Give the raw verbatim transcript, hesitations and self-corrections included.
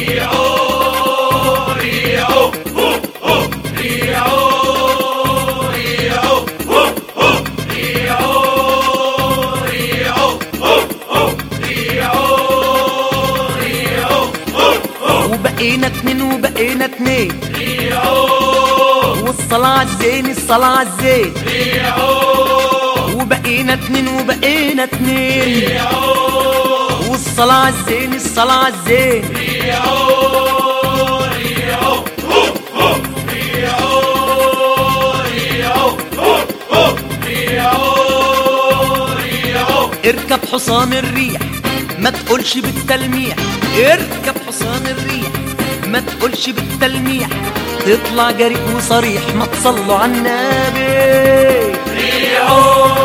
وبقينا اتنين وبقينا اتنين والصلاة عالزين الصلاة عالزين وبقينا اتنين وبقينا اتنين والصلاة عالزين الصلاة عالزين اركب حصان الريح ما تقولش بالتلميح، اركب حصان الريح ما تقولش بالتلميح، تطلع جريء وصريح ما تصلوا على النبي.